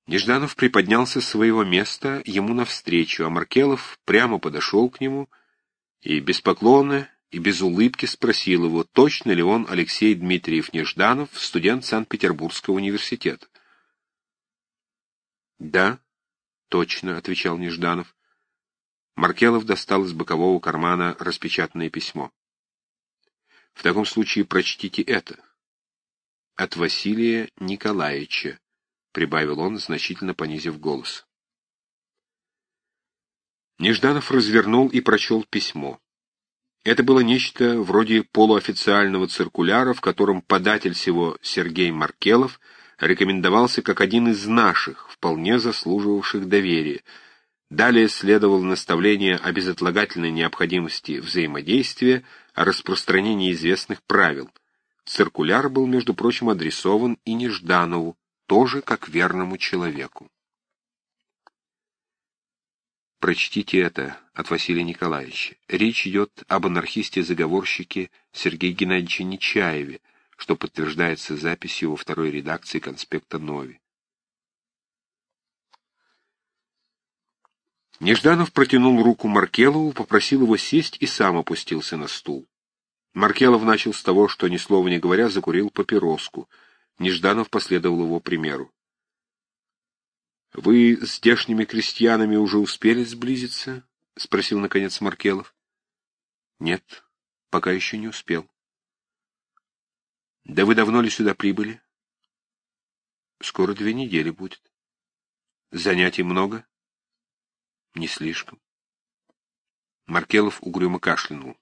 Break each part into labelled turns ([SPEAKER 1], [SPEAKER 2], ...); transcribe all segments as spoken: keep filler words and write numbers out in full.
[SPEAKER 1] Нежданов приподнялся с своего места ему навстречу, а Маркелов прямо подошел к нему и без поклона и без улыбки спросил его, точно ли он Алексей Дмитриев Нежданов, студент Санкт-Петербургского университета. «Да, точно», — отвечал Нежданов. Маркелов достал из бокового кармана распечатанное письмо. «В таком случае прочтите это. От Василия Николаевича», — прибавил он, значительно понизив голос. Нежданов развернул и прочел письмо. Это было нечто вроде полуофициального циркуляра, в котором податель сего Сергей Маркелов рекомендовался как один из наших, вполне заслуживавших доверия. Далее следовало наставление о безотлагательной необходимости взаимодействия, о распространении известных правил. Циркуляр был, между прочим, адресован и Нежданову, тоже как верному человеку. Прочтите это от Василия Николаевича. Речь идет об анархисте-заговорщике Сергее Геннадьевиче Нечаеве, что подтверждается записью во второй редакции конспекта «Нови». Нежданов протянул руку Маркелову, попросил его сесть и сам опустился на стул. Маркелов начал с того, что, ни слова не говоря, закурил папироску. Нежданов последовал его примеру. — Вы с здешними крестьянами уже успели сблизиться? — спросил, наконец, Маркелов. — Нет, пока еще не успел. — Да вы давно ли сюда прибыли? — Скоро две недели будет. — Занятий много? — Не слишком. Маркелов угрюмо кашлянул.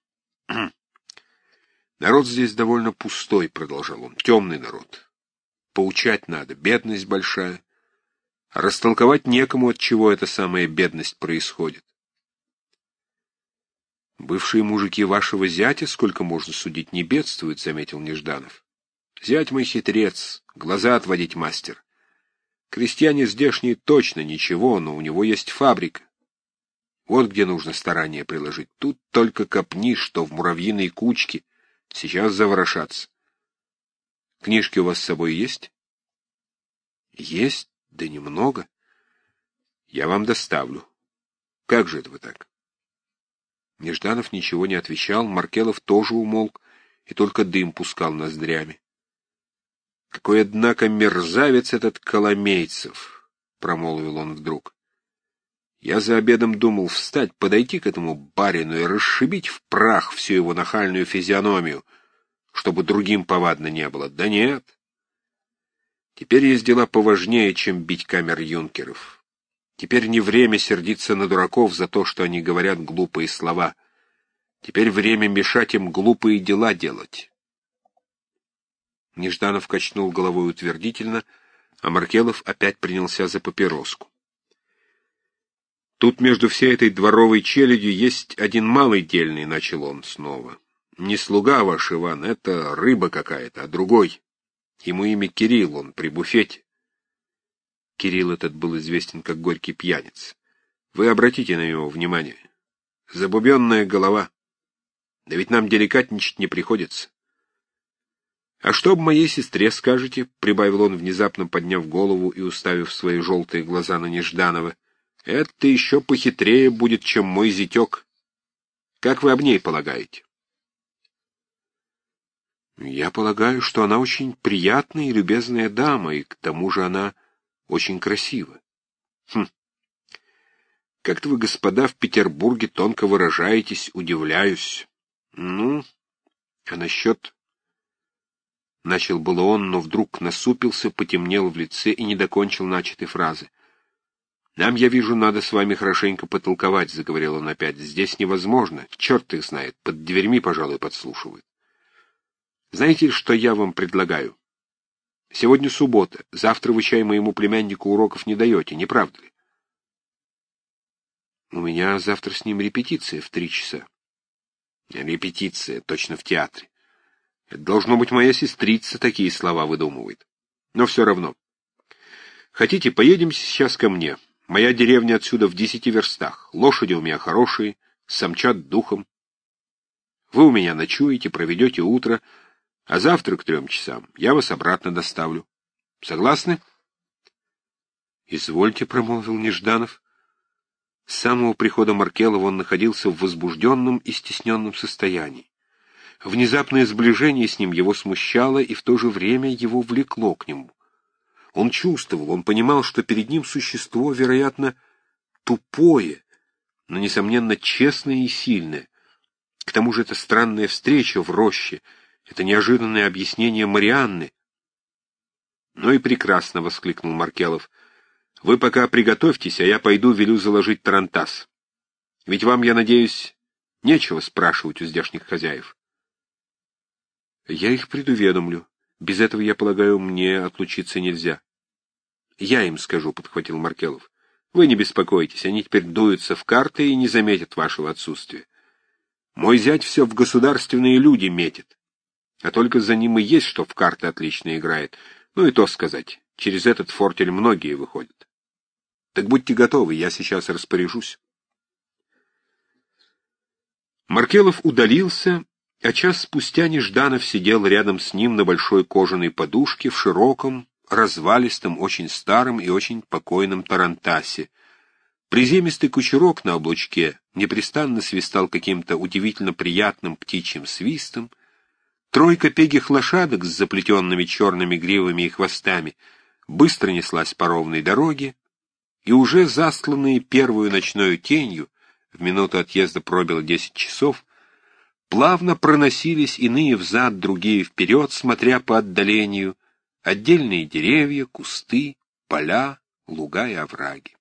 [SPEAKER 1] — Народ здесь довольно пустой, — продолжал он, — темный народ. Поучать надо, бедность большая. А растолковать некому, от чего эта самая бедность происходит. Бывшие мужики вашего зятя, сколько можно судить, не бедствуют, — заметил Нежданов. Зять мой хитрец, глаза отводить мастер. Крестьяне здешние точно ничего, но у него есть фабрика. Вот где нужно старание приложить. Тут только копни, что в муравьиной кучке. Сейчас заворошатся. Книжки у вас с собой есть? Есть, да немного. Я вам доставлю. Как же это вы так? Нежданов ничего не отвечал, Маркелов тоже умолк и только дым пускал ноздрями. Какой, однако, мерзавец этот Коломейцев, промолвил он вдруг. Я за обедом думал встать, подойти к этому барину и расшибить в прах всю его нахальную физиономию, чтобы другим повадно не было. Да нет. Теперь есть дела поважнее, чем бить камер-юнкеров. Теперь не время сердиться на дураков за то, что они говорят глупые слова. Теперь время мешать им глупые дела делать. Нежданов качнул головой утвердительно, а Маркелов опять принялся за папироску. Тут между всей этой дворовой челядью есть один малый дельный, — начал он снова. Не слуга ваш, Иван, это рыба какая-то, а другой. Ему имя Кирилл, он при буфете. Кирилл этот был известен как горький пьяница. Вы обратите на него внимание. Забубенная голова. Да ведь нам деликатничать не приходится. А что об моей сестре скажете? — прибавил он, внезапно подняв голову и уставив свои желтые глаза на Нежданова. Это еще похитрее будет, чем мой зятек. Как вы об ней полагаете? Я полагаю, что она очень приятная и любезная дама, и к тому же она очень красива. Хм. Как-то вы, господа, в Петербурге тонко выражаетесь, удивляюсь. Ну, а насчет... Начал было он, но вдруг насупился, потемнел в лице и не докончил начатой фразы. «Нам, я вижу, надо с вами хорошенько потолковать», — заговорил он опять. «Здесь невозможно. Черт их знает. Под дверьми, пожалуй, подслушивают. Знаете, что я вам предлагаю? Сегодня суббота. Завтра вы, чай, моему племяннику уроков не даете, не правда ли?» «У меня завтра с ним репетиция в три часа». «Репетиция, точно в театре. Это, должно быть, моя сестрица такие слова выдумывает. Но все равно. Хотите, поедем сейчас ко мне? Моя деревня отсюда в десяти верстах. Лошади у меня хорошие, самчат духом. Вы у меня ночуете, проведете утро, а завтра к трем часам я вас обратно доставлю. Согласны?» «Извольте», — промолвил Нежданов. С самого прихода Маркелова он находился в возбужденном и стесненном состоянии. Внезапное сближение с ним его смущало и в то же время его влекло к нему. Он чувствовал, он понимал, что перед ним существо, вероятно, тупое, но, несомненно, честное и сильное. К тому же эта странная встреча в роще, это неожиданное объяснение Марианны. «Ну и прекрасно», — воскликнул Маркелов. «Вы пока приготовьтесь, а я пойду велю заложить тарантас. Ведь вам, я надеюсь, нечего спрашивать у здешних хозяев». «Я их предуведомлю. Без этого, я полагаю, мне отлучиться нельзя». «Я им скажу», — подхватил Маркелов. «Вы не беспокойтесь, они теперь дуются в карты и не заметят вашего отсутствия. Мой зять все в государственные люди метит, а только за ним и есть, что в карты отлично играет. Ну и то сказать, через этот фортель многие выходят. Так будьте готовы, я сейчас распоряжусь». Маркелов удалился, а час спустя Нежданов сидел рядом с ним на большой кожаной подушке в широком, развалистом, очень старом и очень покойном тарантасе. Приземистый кучерок на облучке непрестанно свистал каким-то удивительно приятным птичьим свистом. Тройка пегих лошадок с заплетенными черными гривами и хвостами быстро неслась по ровной дороге, и уже застланные первую ночною тенью, в минуту отъезда пробило десять часов, плавно проносились иные взад, другие вперед, смотря по отдалению, отдельные деревья, кусты, поля, луга и овраги.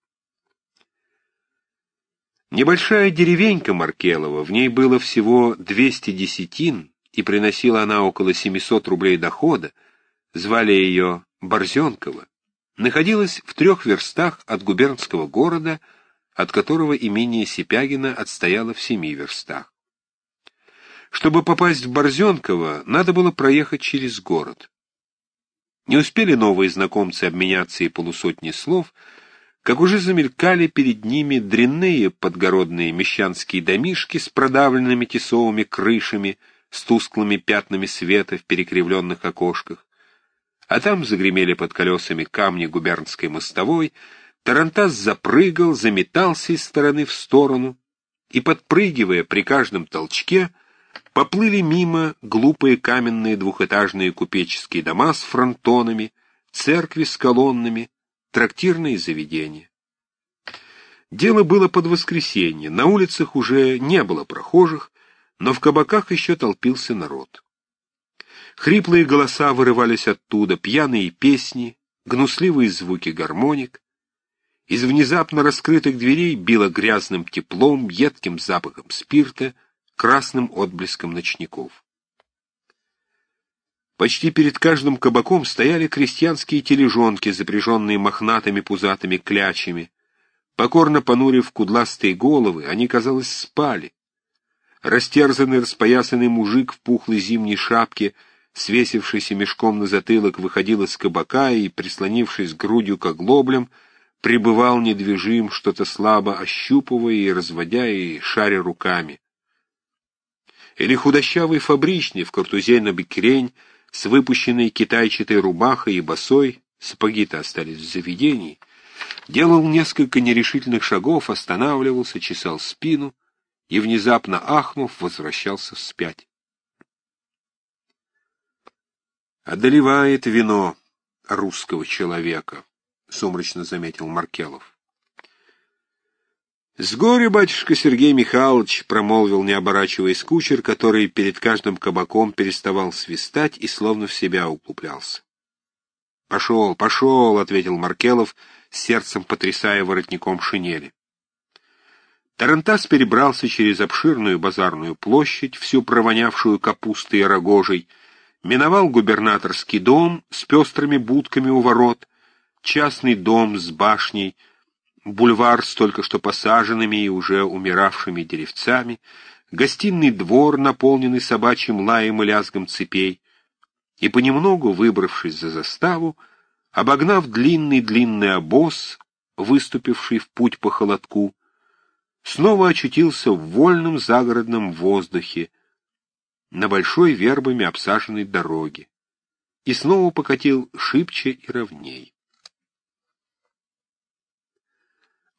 [SPEAKER 1] Небольшая деревенька Маркелова, в ней было всего двести десятин, и приносила она около семисот рублей дохода, звали ее Борзенково, находилась в трех верстах от губернского города, от которого имение Сипягина отстояло в семи верстах. Чтобы попасть в Борзенково, надо было проехать через город. Не успели новые знакомцы обменяться и полусотни слов, как уже замелькали перед ними дрянные подгородные мещанские домишки с продавленными тесовыми крышами, с тусклыми пятнами света в перекривленных окошках. А там загремели под колесами камни губернской мостовой, тарантас запрыгал, заметался из стороны в сторону, и, подпрыгивая при каждом толчке, поплыли мимо глупые каменные двухэтажные купеческие дома с фронтонами, церкви с колоннами, трактирные заведения. Дело было под воскресенье, на улицах уже не было прохожих, но в кабаках еще толпился народ. Хриплые голоса вырывались оттуда, пьяные песни, гнусливые звуки гармоник. Из внезапно раскрытых дверей било грязным теплом, едким запахом спирта, красным отблеском ночников. Почти перед каждым кабаком стояли крестьянские тележонки, запряженные мохнатыми пузатыми клячами. Покорно понурив кудластые головы, они, казалось, спали. Растерзанный, распоясанный мужик в пухлой зимней шапке, свесившийся мешком на затылок, выходил из кабака и, прислонившись грудью к оглоблям, пребывал недвижим, что-то слабо ощупывая и разводя и шаря руками. Или худощавый фабричный в картузе на бекрень, с выпущенной китайчатой рубахой и босой, сапоги-то остались в заведении, делал несколько нерешительных шагов, останавливался, чесал спину и, внезапно ахнув, возвращался вспять. «Одолевает вино русского человека», — сумрачно заметил Маркелов. «С горя, батюшка Сергей Михайлович», — промолвил, не оборачиваясь, кучер, который перед каждым кабаком переставал свистать и словно в себя углублялся. «Пошел, пошел», — ответил Маркелов, сердцем потрясая воротником шинели. Тарантас перебрался через обширную базарную площадь, всю провонявшую капустой и рогожей, миновал губернаторский дом с пестрыми будками у ворот, частный дом с башней, бульвар с только что посаженными и уже умиравшими деревцами, гостиный двор, наполненный собачьим лаем и лязгом цепей, и понемногу, выбравшись за заставу, обогнав длинный-длинный обоз, выступивший в путь по холодку, снова очутился в вольном загородном воздухе, на большой вербами обсаженной дороге, и снова покатил шибче и ровней.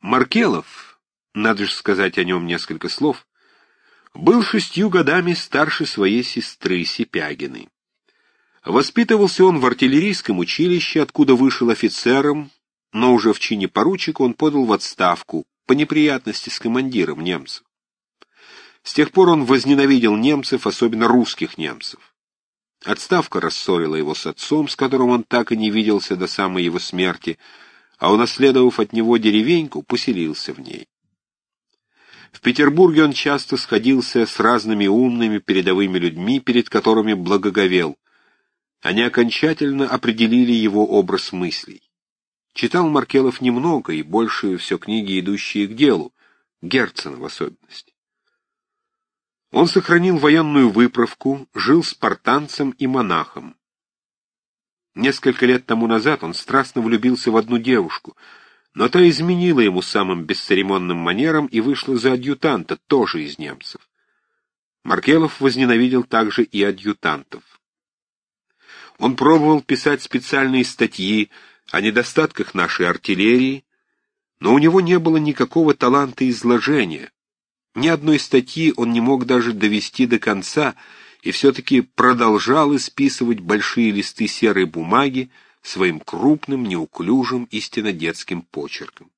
[SPEAKER 1] Маркелов, надо же сказать о нем несколько слов, был шестью годами старше своей сестры Сипягиной. Воспитывался он в артиллерийском училище, откуда вышел офицером, но уже в чине поручика он подал в отставку по неприятности с командиром немцев. С тех пор он возненавидел немцев, особенно русских немцев. Отставка рассорила его с отцом, с которым он так и не виделся до самой его смерти, а унаследовав от него деревеньку, поселился в ней. В Петербурге он часто сходился с разными умными передовыми людьми, перед которыми благоговел. Они окончательно определили его образ мыслей. Читал Маркелов немного, и больше все книги, идущие к делу, Герцена в особенности. Он сохранил военную выправку, жил спартанцем и монахом. Несколько лет тому назад он страстно влюбился в одну девушку, но та изменила ему самым бесцеремонным манером и вышла за адъютанта, тоже из немцев. Маркелов возненавидел также и адъютантов. Он пробовал писать специальные статьи о недостатках нашей артиллерии, но у него не было никакого таланта изложения. Ни одной статьи он не мог даже довести до конца, и все-таки продолжал исписывать большие листы серой бумаги своим крупным, неуклюжим, истинно детским почерком.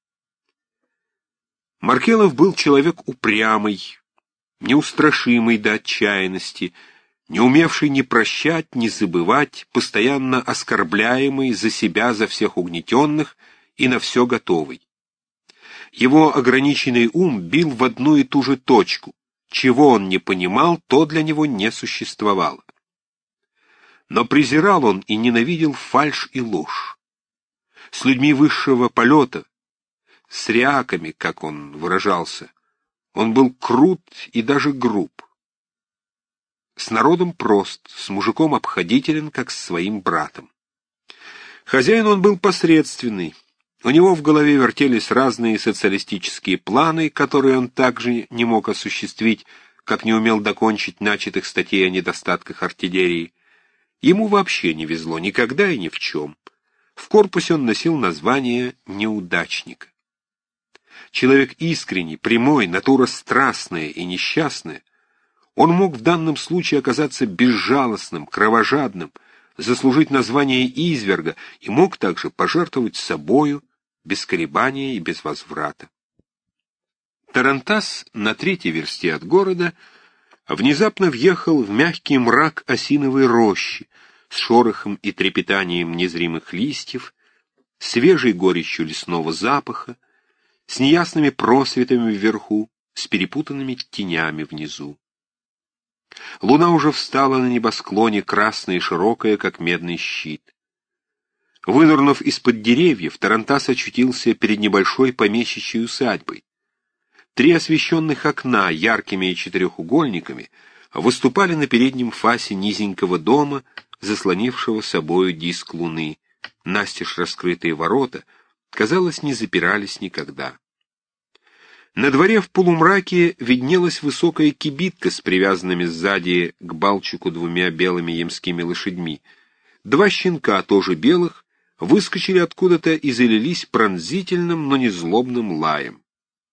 [SPEAKER 1] Маркелов был человек упрямый, неустрашимый до отчаянности, не умевший ни прощать, ни забывать, постоянно оскорбляемый за себя, за всех угнетенных и на все готовый. Его ограниченный ум бил в одну и ту же точку. Чего он не понимал, то для него не существовало. Но презирал он и ненавидел фальшь и ложь. С людьми высшего полета, с ряками, как он выражался, он был крут и даже груб. С народом прост, с мужиком обходителен, как с своим братом. Хозяин он был посредственный. У него в голове вертелись разные социалистические планы, которые он также не мог осуществить, как не умел докончить начатых статей о недостатках артиллерии. Ему вообще не везло никогда и ни в чем. В корпусе он носил название неудачника. Человек искренний, прямой, натура страстная и несчастная, он мог в данном случае оказаться безжалостным, кровожадным, заслужить название изверга и мог также пожертвовать собою, без колебания и без возврата. Тарантас на третьей версте от города внезапно въехал в мягкий мрак осиновой рощи с шорохом и трепетанием незримых листьев, свежей горечью лесного запаха, с неясными просветами вверху, с перепутанными тенями внизу. Луна уже встала на небосклоне, красная и широкая, как медный щит. Вынырнув из-под деревьев, Тарантас очутился перед небольшой помещичьей усадьбой. Три освещенных окна яркими четырехугольниками выступали на переднем фасе низенького дома, заслонившего собою диск луны. Настежь раскрытые ворота, казалось, не запирались никогда. На дворе в полумраке виднелась высокая кибитка с привязанными сзади к балчику двумя белыми ямскими лошадьми. Два щенка, тоже белых, выскочили откуда-то и залились пронзительным, но не злобным лаем.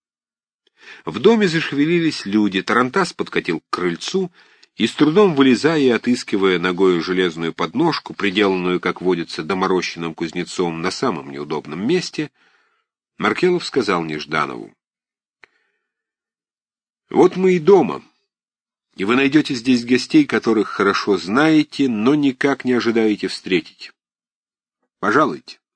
[SPEAKER 1] В доме зашевелились люди, Тарантас подкатил к крыльцу и, с трудом вылезая и отыскивая ногою железную подножку, приделанную, как водится, доморощенным кузнецом на самом неудобном месте, Маркелов сказал Нежданову: «Вот мы и дома, и вы найдете здесь гостей, которых хорошо знаете, но никак не ожидаете встретить. Пожалуйте».